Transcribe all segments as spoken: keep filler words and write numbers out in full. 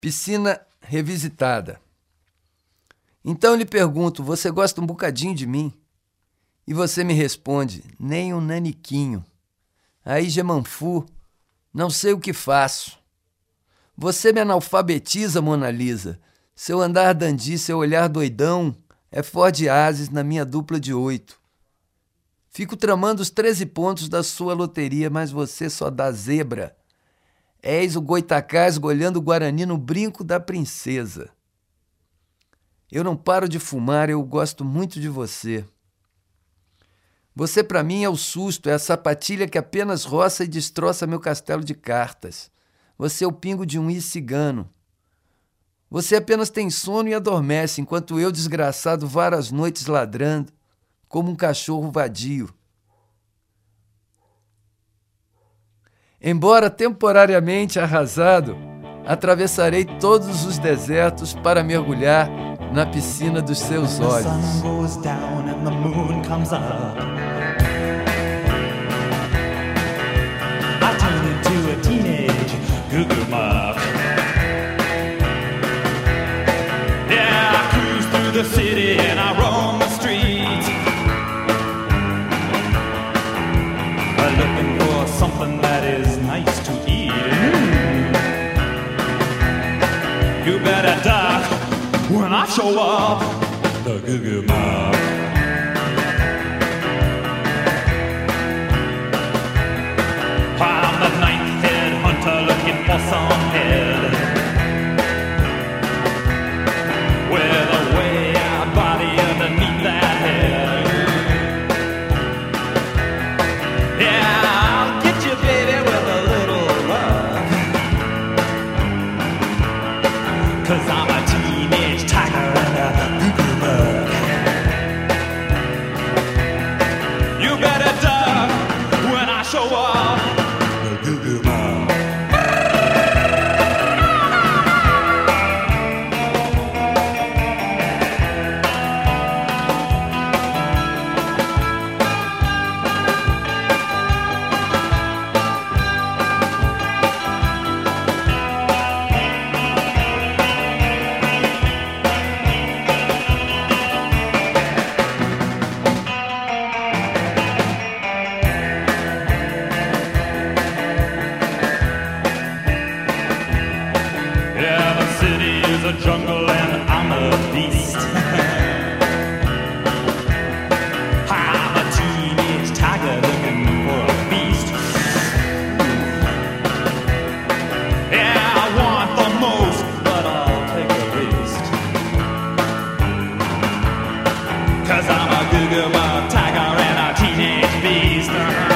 Piscina revisitada. Então eu lhe pergunto, você gosta um bocadinho de mim? E você me responde, nem um naniquinho. Aí, Gemanfu, não sei o que faço. Você me analfabetiza, Mona Lisa. Seu andar dandy, seu olhar doidão, é Ford Ases na minha dupla de oito. Fico tramando os treze pontos da sua loteria, mas você só dá zebra. És o Goitacá esgolhando o Guarani no brinco da princesa. Eu não paro de fumar, eu gosto muito de você. Você pra mim é o susto, é a sapatilha que apenas roça e destroça meu castelo de cartas. Você é o pingo de um i cigano. Você apenas tem sono e adormece, enquanto eu, desgraçado, várias noites ladrando, como um cachorro vadio. Embora temporariamente arrasado, atravessarei todos os desertos para mergulhar na piscina dos seus olhos. When I show up, the Goo-Goo Mob. I'm the ninth head hunter looking for some head with a way out body underneath that head. Yeah, I'll get you, baby, with a little love, 'cause I'm a teenage tiger and a goo-goo bug. You better duck when I show up, the goo-goo bug. Jungle and I'm a beast. I'm a teenage tiger looking for a feast. Yeah, I want the most, but I'll take a risk, 'cause I'm a goo-goo bug tiger and a teenage beast.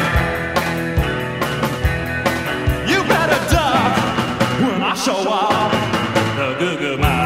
You better duck when I show up, the goo-goo mob.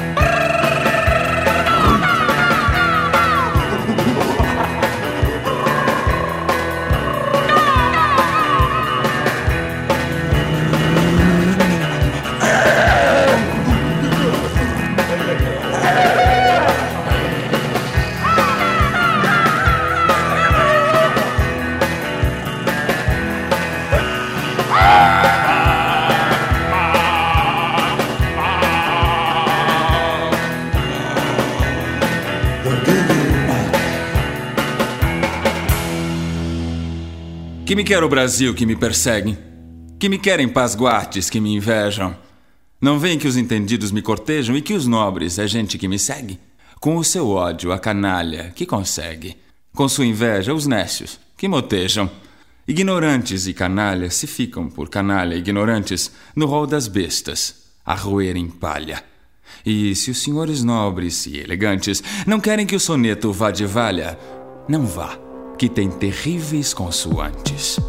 Que me quer o Brasil que me perseguem, que me querem pasguartes que me invejam. Não veem que os entendidos me cortejam e que os nobres é gente que me segue? Com o seu ódio a canalha que consegue, com sua inveja os nécios que motejam. Ignorantes e canalhas se ficam por canalha ignorantes no rol das bestas, a roer em palha. E se os senhores nobres e elegantes não querem que o soneto vá de valha, não vá, que tem terríveis consoantes.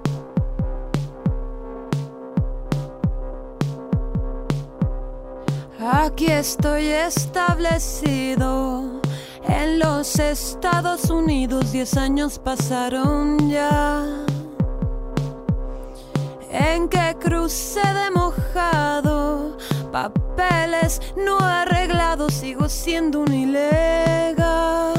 Aquí estoy establecido en los Estados Unidos. Diez años pasaron ya en que crucé de mojado, papeles no arreglados, sigo siendo un ilegal.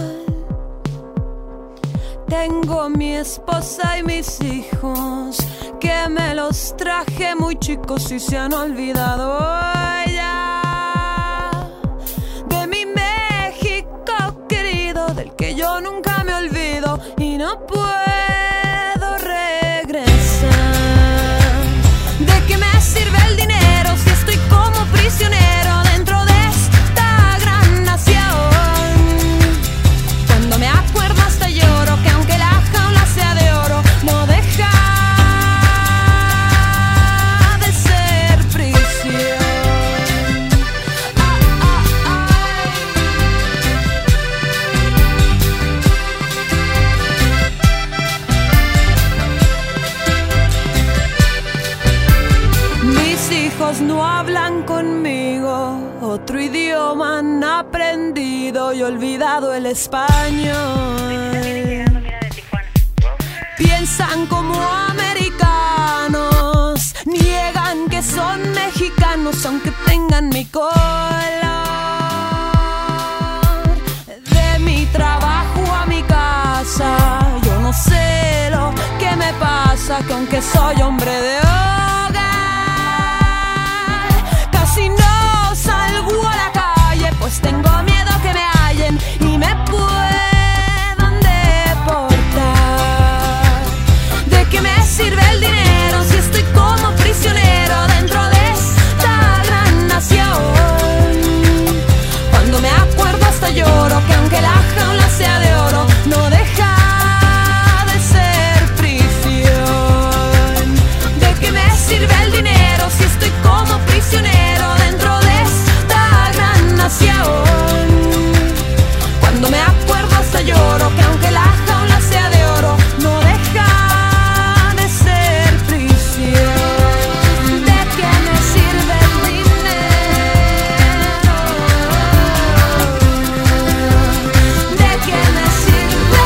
Tengo mi esposa y mis hijos, que me los traje muy chicos y se han olvidado ya otro idioma han aprendido y olvidado el español. Piensan como americanos, niegan que son mexicanos aunque tengan mi color. De mi trabajo a mi casa, yo no sé lo que me pasa, que aunque soy hombre de hogar, casi no salgo a la calle, pues tengo miedo que me hallen y me puedan deportar. ¿De qué me sirve el dinero si estoy como prisionero dentro de esta gran nación? Cuando me acuerdo hasta lloro, que aunque la jaula sea de oro, no deja de ser prisión. ¿De qué me sirve el dinero si estoy como prisionero dentro de esta gran nación? Cuando me acuerdo hasta lloro, que aunque la jaula sea de oro, no deja de ser prisión. ¿De qué me sirve el dinero? ¿De qué me sirve?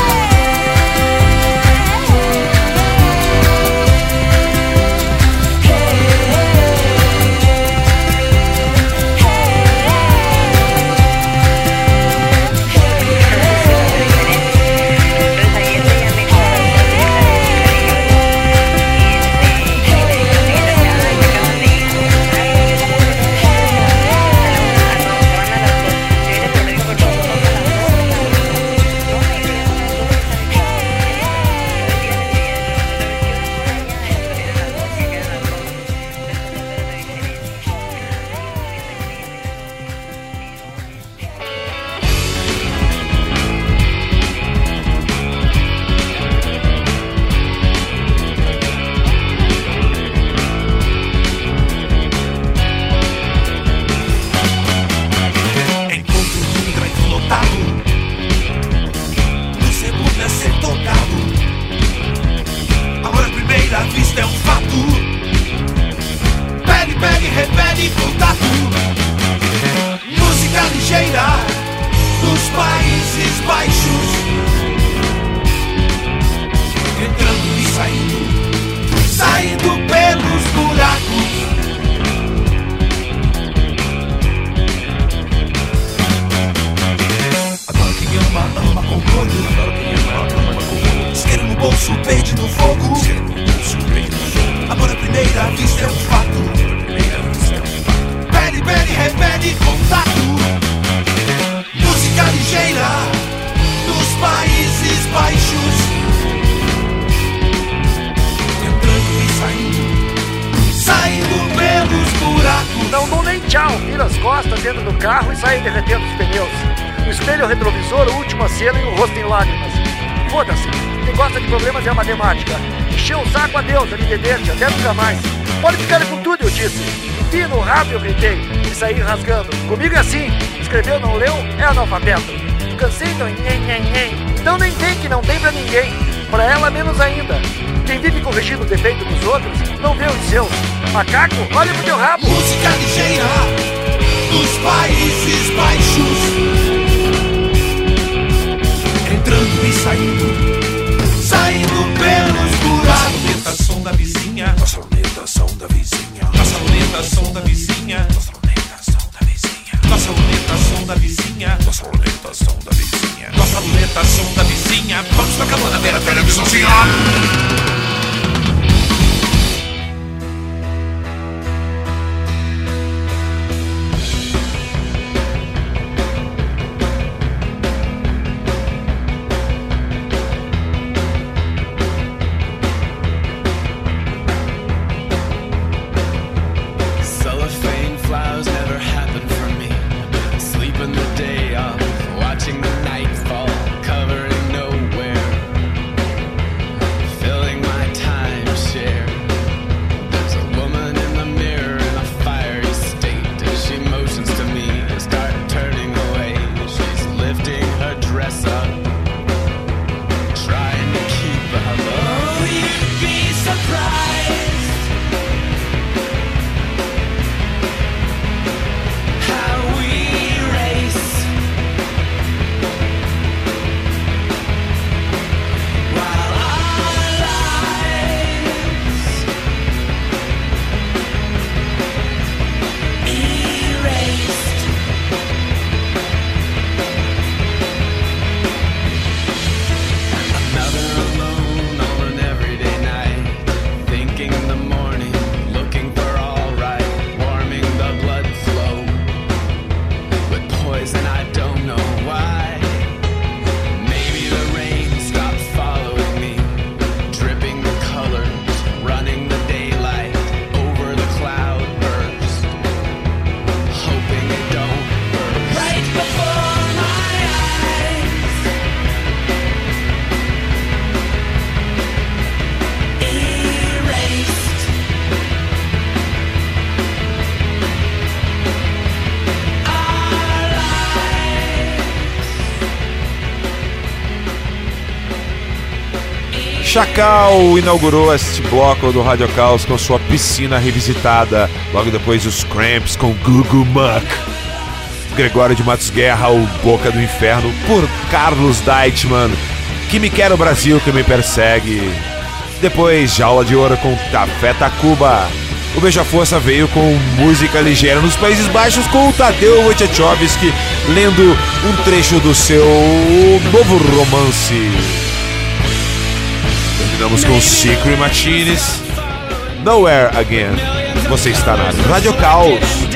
Não dou nem tchau, vira as costas dentro do carro e sai derretendo os pneus. O espelho retrovisor, a última cena e o rosto em lágrimas. Foda-se, quem gosta de problemas é a matemática. Encheu o saco a Deus, a Nidedente, até nunca mais. Pode ficar com tudo, eu disse. Enfim, no rabo eu gritei e saí rasgando. Comigo é assim, escreveu, não leu, é analfabeto. Cansei, então nhen, nhen, nhen. Então nem tem que não tem pra ninguém. Pra ela menos ainda. Quem vive corrigindo o defeito dos outros, não vê os seus. Macaco, olha pro teu rabo. Música ligeira dos Países Baixos, entrando e saindo, saindo pelos buracos. Nossa luneta, som da vizinha. Nossa luneta, som da vizinha. Nossa luneta, som da vizinha. Nossa luneta, som da vizinha. Nossa luneta, som da vizinha. Nossa luneta, som da vizinha. Nossa luneta, som da vizinha. Vamos pra cabana ver a televisãozinha. Watching the night fall, covering nowhere, filling my Chacal inaugurou este bloco do Radio Caos com sua piscina revisitada. Logo depois os Cramps com Gugu Muck. Gregório de Matos Guerra, o Boca do Inferno, por Carlos Deichmann. Que me quer o Brasil, que me persegue. Depois Jaula de Ouro com Café Tacuba. O Beija-Força veio com música ligeira nos Países Baixos com o Tadeu Wojciechowski lendo um trecho do seu novo romance. Terminamos com Secret Machines, Nowhere Again. Você está na Radio Caos.